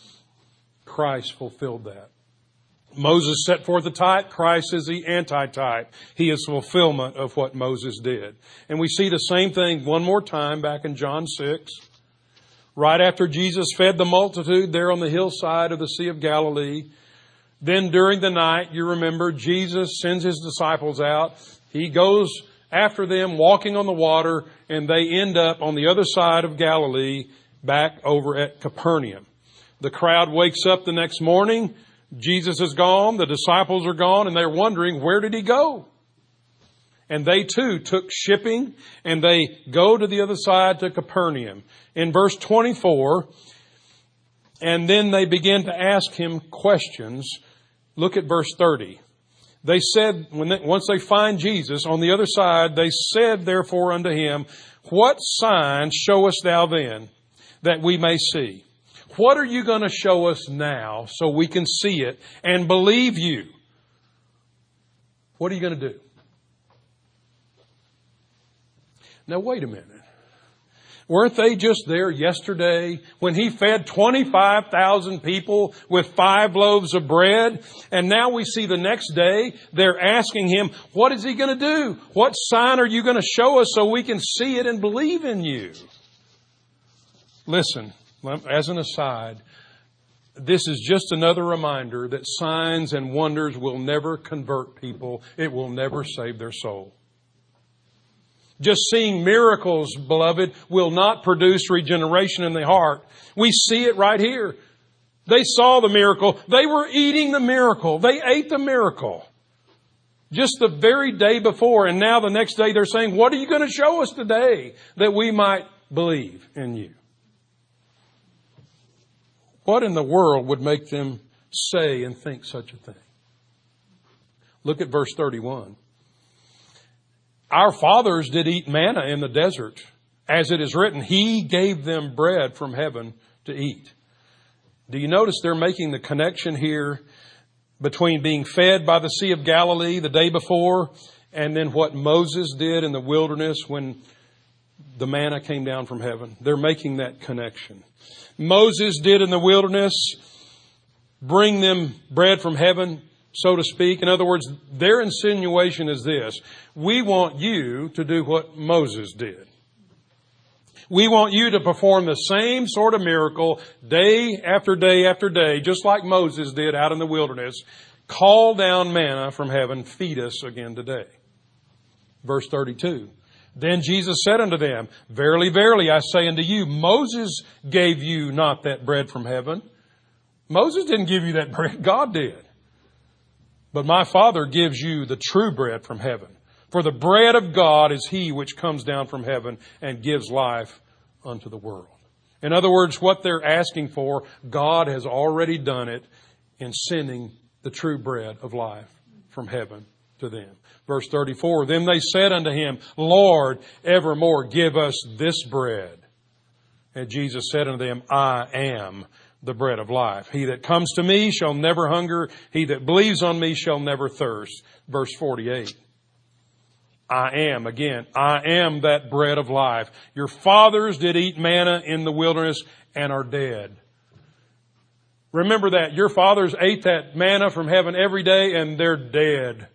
Christ fulfilled that. Moses set forth the type. Christ is the antitype. He is fulfillment of what Moses did. And we see the same thing one more time back in John six. Right after Jesus fed the multitude there on the hillside of the Sea of Galilee. Then during the night, you remember, Jesus sends his disciples out. He goes after them walking on the water, and they end up on the other side of Galilee back over at Capernaum. The crowd wakes up the next morning. Jesus is gone. The disciples are gone, and they're wondering, where did he go? And they too took shipping, and they go to the other side to Capernaum. In verse twenty-four, and then they begin to ask him questions. Look at verse thirty. They said, when they, once they find Jesus on the other side, they said therefore unto him, what sign showest thou then, that we may see? What are you going to show us now so we can see it and believe you? What are you going to do? Now, wait a minute. Weren't they just there yesterday when he fed twenty-five thousand people with five loaves of bread? And now we see the next day they're asking him, what is he going to do? What sign are you going to show us so we can see it and believe in you? Listen, as an aside, this is just another reminder that signs and wonders will never convert people. It will never save their soul. Just seeing miracles, beloved, will not produce regeneration in the heart. We see it right here. They saw the miracle. They were eating the miracle. They ate the miracle just the very day before. And now the next day they're saying, what are you going to show us today that we might believe in you? What in the world would make them say and think such a thing? Look at verse thirty-one. Our fathers did eat manna in the desert. As it is written, he gave them bread from heaven to eat. Do you notice they're making the connection here between being fed by the Sea of Galilee the day before and then what Moses did in the wilderness when the manna came down from heaven? They're making that connection. Moses did in the wilderness bring them bread from heaven, so to speak. In other words, their insinuation is this: we want you to do what Moses did. We want you to perform the same sort of miracle day after day after day, just like Moses did out in the wilderness. Call down manna from heaven, feed us again today. Verse thirty-two. Then Jesus said unto them, verily, verily, I say unto you, Moses gave you not that bread from heaven. Moses didn't give you that bread. God did. But my Father gives you the true bread from heaven. For the bread of God is He which comes down from heaven and gives life unto the world. In other words, what they're asking for, God has already done it in sending the true bread of life from heaven to them. Verse thirty-four, Then they said unto Him, Lord, evermore give us this bread. And Jesus said unto them, I am the bread of life. He that comes to me shall never hunger. He that believes on me shall never thirst. Verse forty-eight. I am, again, I am that bread of life. Your fathers did eat manna in the wilderness and are dead. Remember that. Your fathers ate that manna from heaven every day and they're dead.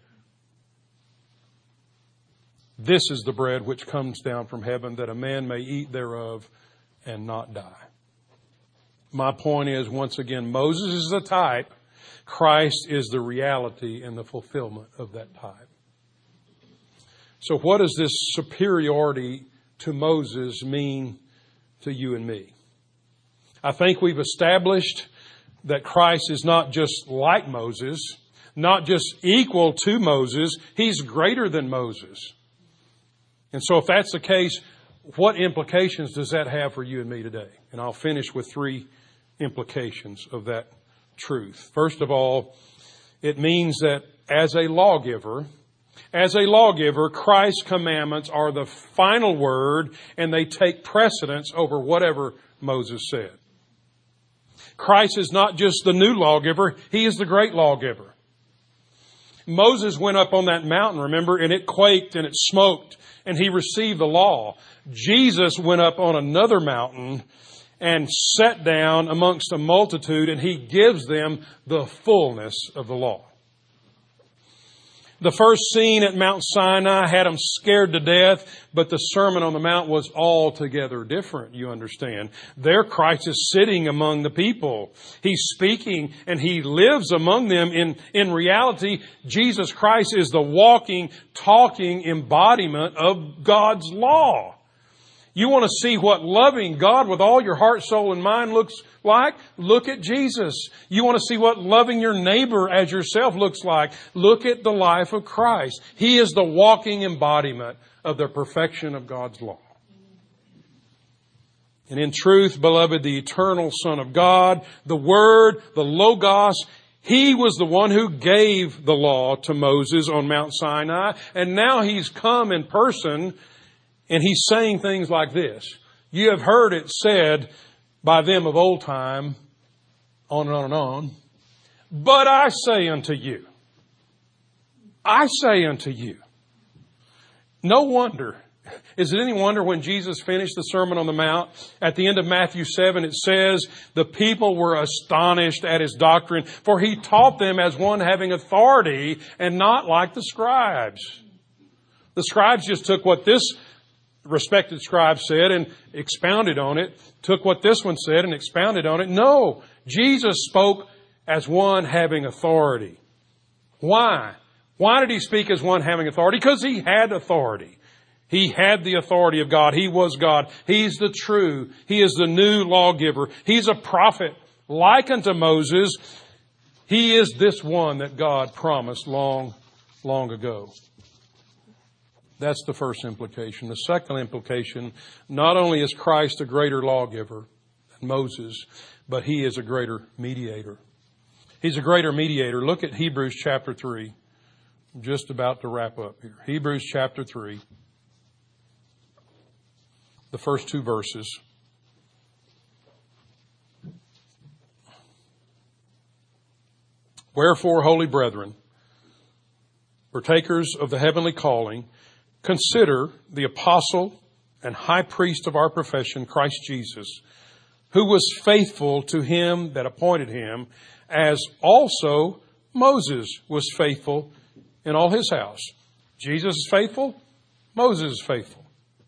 This is the bread which comes down from heaven, that a man may eat thereof and not die. My point is, once again, Moses is a type. Christ is the reality and the fulfillment of that type. So what does this superiority to Moses mean to you and me? I think we've established that Christ is not just like Moses, not just equal to Moses. He's greater than Moses. And so if that's the case, what implications does that have for you and me today? And I'll finish with three implications of that truth. First of all, it means that as a lawgiver, As a lawgiver, Christ's commandments are the final word and they take precedence over whatever Moses said. Christ is not just the new lawgiver, He is the great lawgiver. Moses went up on that mountain, remember, and it quaked and it smoked and he received the law. Jesus went up on another mountain and sat down amongst a multitude and He gives them the fullness of the law. The first scene at Mount Sinai had them scared to death, but the Sermon on the Mount was altogether different, you understand. There Christ is sitting among the people. He's speaking and He lives among them. In, in reality, Jesus Christ is the walking, talking embodiment of God's law. You want to see what loving God with all your heart, soul, and mind looks like? Look at Jesus. You want to see what loving your neighbor as yourself looks like? Look at the life of Christ. He is the walking embodiment of the perfection of God's law. And in truth, beloved, the eternal Son of God, the Word, the Logos, He was the one who gave the law to Moses on Mount Sinai. And now He's come in person and He's saying things like this. You have heard it said by them of old time, on and on and on. But I say unto you, I say unto you. No wonder. Is it any wonder when Jesus finished the Sermon on the Mount, at the end of Matthew seven, it says, the people were astonished at His doctrine, for He taught them as one having authority and not like the scribes. The scribes just took what this respected scribe said and expounded on it, took what this one said and expounded on it. No, Jesus spoke as one having authority. Why? Why did He speak as one having authority? Because He had authority. He had the authority of God. He was God. He's the true. He is the new lawgiver. He's a prophet like unto Moses. He is this one that God promised long, long ago. That's the first implication. The second implication, not only is Christ a greater lawgiver than Moses, but He is a greater mediator. He's a greater mediator. Look at Hebrews chapter three. I'm just about to wrap up here. Hebrews chapter three. The first two verses. Wherefore, holy brethren, partakers of the heavenly calling, consider the apostle and high priest of our profession, Christ Jesus, who was faithful to Him that appointed Him, as also Moses was faithful in all his house. Jesus is faithful. Moses is faithful.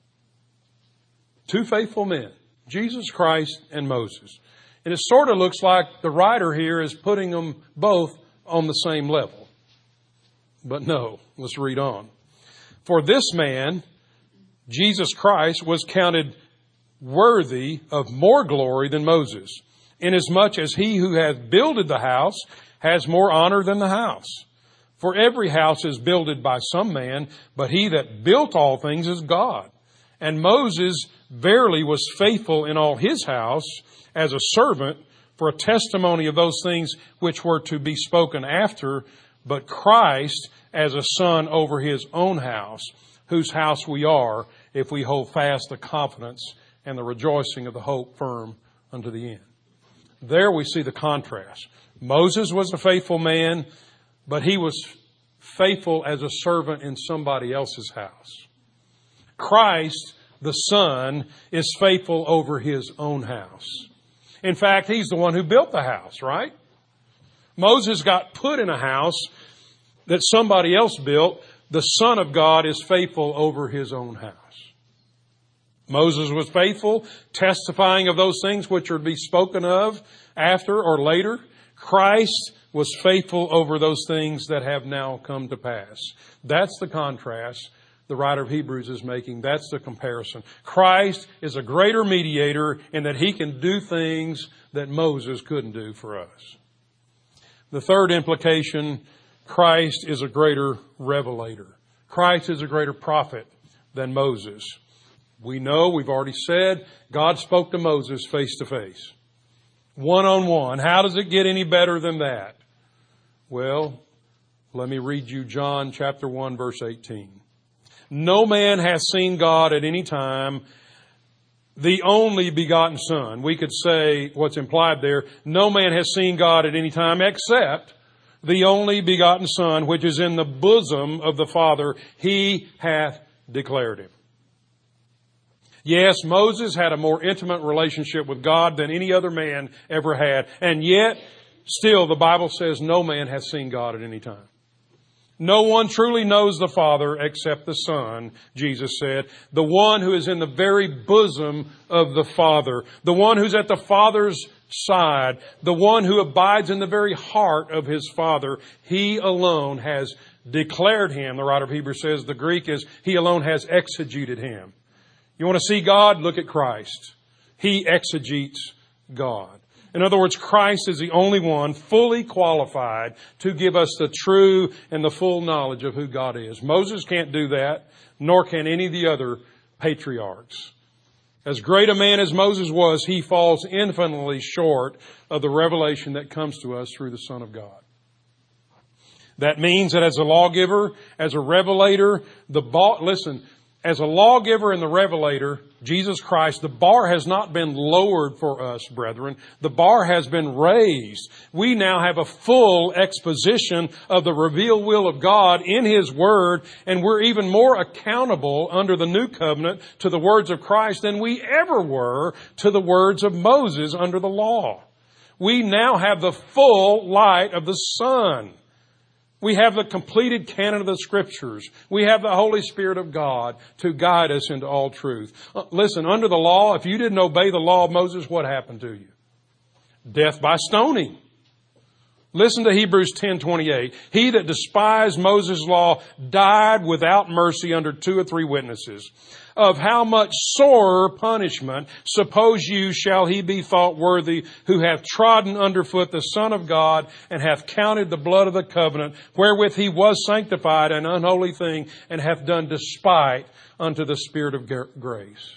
Two faithful men, Jesus Christ and Moses. And it sort of looks like the writer here is putting them both on the same level. But no, let's read on. For this man, Jesus Christ, was counted worthy of more glory than Moses, inasmuch as he who hath builded the house has more honor than the house. For every house is builded by some man, but he that built all things is God. And Moses verily was faithful in all his house as a servant for a testimony of those things which were to be spoken after, but Christ as a son over his own house, whose house we are, if we hold fast the confidence and the rejoicing of the hope firm unto the end. There we see the contrast. Moses was a faithful man, but he was faithful as a servant in somebody else's house. Christ, the Son, is faithful over his own house. In fact, he's the one who built the house, right? Moses got put in a house that somebody else built. The Son of God is faithful over his own house. Moses was faithful, testifying of those things which are to be spoken of after or later. Christ was faithful over those things that have now come to pass. That's the contrast the writer of Hebrews is making. That's the comparison. Christ is a greater mediator in that he can do things that Moses couldn't do for us. The third implication, Christ is a greater revelator. Christ is a greater prophet than Moses. We know, we've already said, God spoke to Moses face to face. One on one. How does it get any better than that? Well, let me read you John chapter one, verse eighteen. No man hath seen God at any time, the only begotten Son. We could say what's implied there. No man has seen God at any time except the only begotten Son, which is in the bosom of the Father. He hath declared him. Yes, Moses had a more intimate relationship with God than any other man ever had. And yet, still, the Bible says no man has seen God at any time. No one truly knows the Father except the Son, Jesus said. The one who is in the very bosom of the Father. The one who's at the Father's side. The one who abides in the very heart of his Father. He alone has declared him. The writer of Hebrews says the Greek is he alone has exegeted him. You want to see God? Look at Christ. He exegetes God. In other words, Christ is the only one fully qualified to give us the true and the full knowledge of who God is. Moses can't do that, nor can any of the other patriarchs. As great a man as Moses was, he falls infinitely short of the revelation that comes to us through the Son of God. That means that as a lawgiver, as a revelator, the bar, listen, as a lawgiver and the revelator, Jesus Christ, the bar has not been lowered for us, brethren. The bar has been raised. We now have a full exposition of the revealed will of God in His Word, and we're even more accountable under the new covenant to the words of Christ than we ever were to the words of Moses under the law. We now have the full light of the sun. We have the completed canon of the Scriptures. We have the Holy Spirit of God to guide us into all truth. Uh, listen, under the law, if you didn't obey the law of Moses, what happened to you? Death by stoning. Listen to Hebrews ten twenty-eight. He that despised Moses' law died without mercy under two or three witnesses. Of how much sorer punishment, suppose you, shall he be thought worthy, who hath trodden underfoot the Son of God, and hath counted the blood of the covenant, wherewith he was sanctified, an unholy thing, and hath done despite unto the Spirit of grace.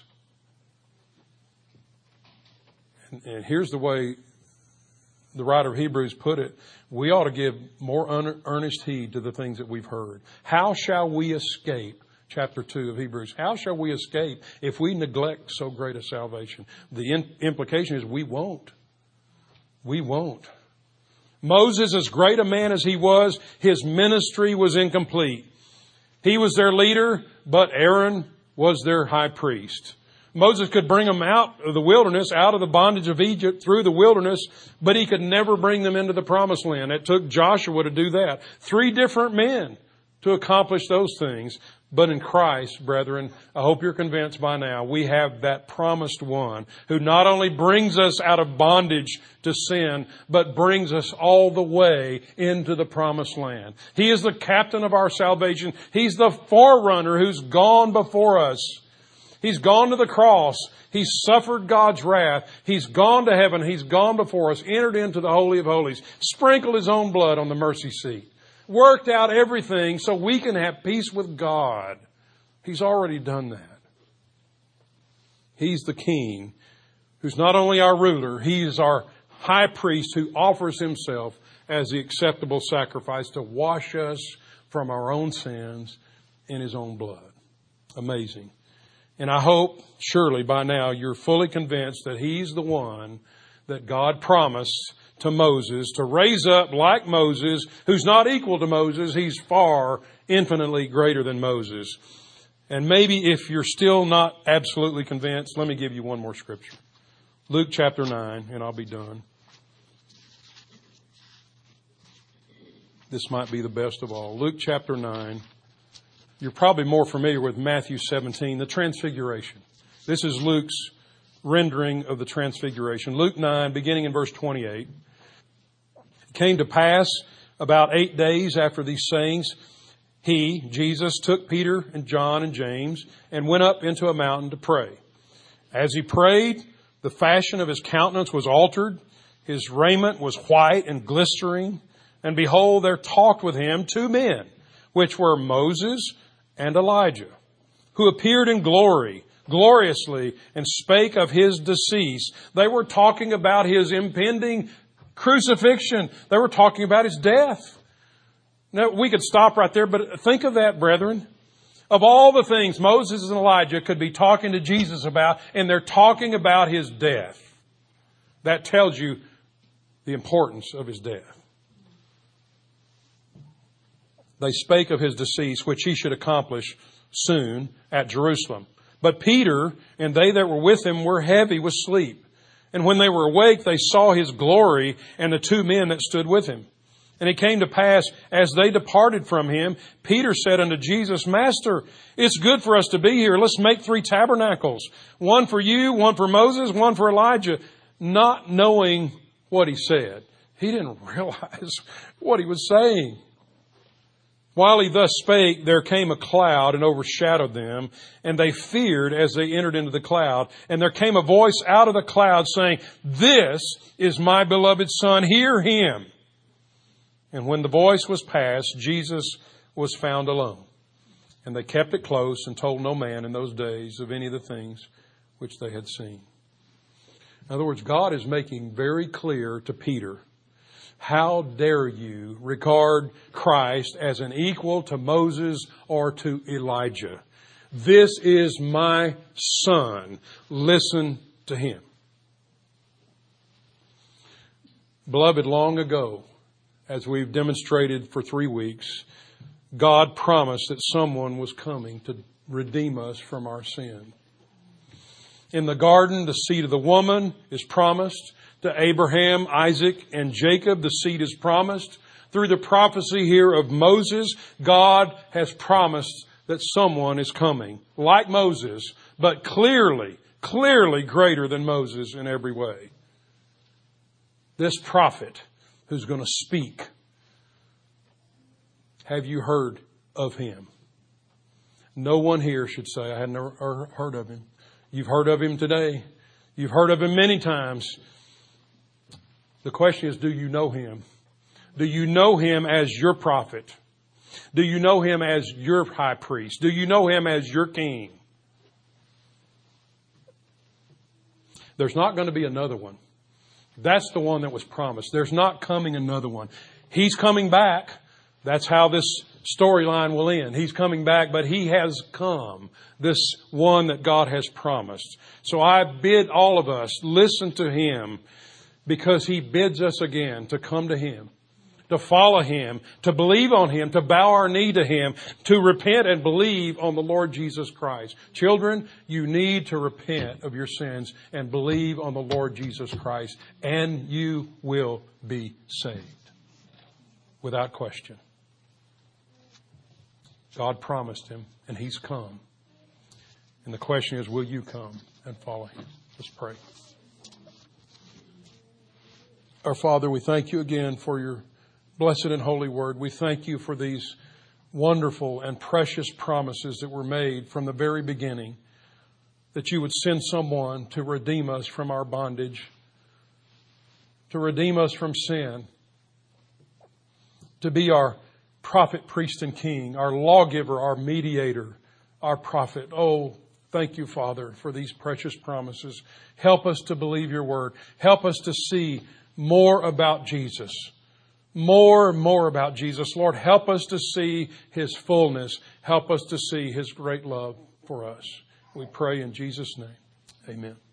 And, and here's the way the writer of Hebrews put it. We ought to give more earnest heed to the things that we've heard. How shall we escape? Chapter two of Hebrews. How shall we escape if we neglect so great a salvation? The in- implication is we won't. We won't. Moses, as great a man as he was, his ministry was incomplete. He was their leader, but Aaron was their high priest. Moses could bring them out of the wilderness, out of the bondage of Egypt through the wilderness, but he could never bring them into the promised land. It took Joshua to do that. Three different men to accomplish those things. But in Christ, brethren, I hope you're convinced by now, we have that promised one who not only brings us out of bondage to sin, but brings us all the way into the promised land. He is the captain of our salvation. He's the forerunner who's gone before us. He's gone to the cross. He's suffered God's wrath. He's gone to heaven. He's gone before us, entered into the Holy of Holies, sprinkled His own blood on the mercy seat. worked out everything so we can have peace with God. He's already done that. He's the King who's not only our ruler, He is our high priest who offers Himself as the acceptable sacrifice to wash us from our own sins in His own blood. Amazing. And I hope, surely by now, you're fully convinced that He's the one that God promised to Moses to raise up like Moses, who's not equal to Moses. He's far infinitely greater than Moses. And maybe if you're still not absolutely convinced, let me give you one more scripture. Luke chapter nine, and I'll be done. This might be the best of all. Luke chapter nine. You're probably more familiar with Matthew seventeen, the Transfiguration. This is Luke's rendering of the Transfiguration. Luke nine, beginning in verse twenty-eight. It came to pass about eight days after these sayings, He, Jesus, took Peter and John and James and went up into a mountain to pray. As He prayed, the fashion of His countenance was altered. His raiment was white and glistering. And behold, there talked with Him two men, which were Moses and Elijah, who appeared in glory, gloriously, and spake of His decease. They were talking about His impending crucifixion. They were talking about His death. Now, we could stop right there, but think of that, brethren. Of all the things Moses and Elijah could be talking to Jesus about, and they're talking about His death. That tells you the importance of His death. They spake of His decease, which He should accomplish soon at Jerusalem. But Peter and they that were with Him were heavy with sleep. And when they were awake, they saw His glory and the two men that stood with Him. And it came to pass, as they departed from Him, Peter said unto Jesus, Master, it's good for us to be here. Let's make three tabernacles. One for you, one for Moses, one for Elijah. Not knowing what He said. He didn't realize what He was saying. While He thus spake, there came a cloud and overshadowed them, and they feared as they entered into the cloud. And there came a voice out of the cloud saying, This is my beloved Son, hear Him. And when the voice was past, Jesus was found alone. And they kept it close and told no man in those days of any of the things which they had seen. In other words, God is making very clear to Peter, how dare you regard Christ as an equal to Moses or to Elijah? This is my Son. Listen to Him. Beloved, long ago, as we've demonstrated for three weeks, God promised that someone was coming to redeem us from our sin. In the garden, the seed of the woman is promised. To Abraham, Isaac, and Jacob, the seed is promised. Through the prophecy here of Moses, God has promised that someone is coming, like Moses, but clearly, clearly greater than Moses in every way. This prophet who's going to speak. Have you heard of Him? No one here should say, I had never heard of Him. You've heard of Him today. You've heard of Him many times. The question is, do you know Him? Do you know Him as your prophet? Do you know Him as your high priest? Do you know Him as your king? There's not going to be another one. That's the one that was promised. There's not coming another one. He's coming back. That's how this storyline will end. He's coming back, but He has come. This one that God has promised. So I bid all of us listen to Him, because He bids us again to come to Him, to follow Him, to believe on Him, to bow our knee to Him, to repent and believe on the Lord Jesus Christ. Children, you need to repent of your sins and believe on the Lord Jesus Christ, and you will be saved. Without question. God promised Him, and He's come. And the question is, will you come and follow Him? Let's pray. Our Father, we thank You again for Your blessed and holy word. We thank You for these wonderful and precious promises that were made from the very beginning, that You would send someone to redeem us from our bondage, to redeem us from sin, to be our prophet, priest, and king, our lawgiver, our mediator, our prophet. Oh, thank you, Father, for these precious promises. Help us to believe your word. Help us to see more about Jesus. More and more about Jesus. Lord, help us to see his fullness. Help us to see his great love for us. We pray in Jesus' name. Amen.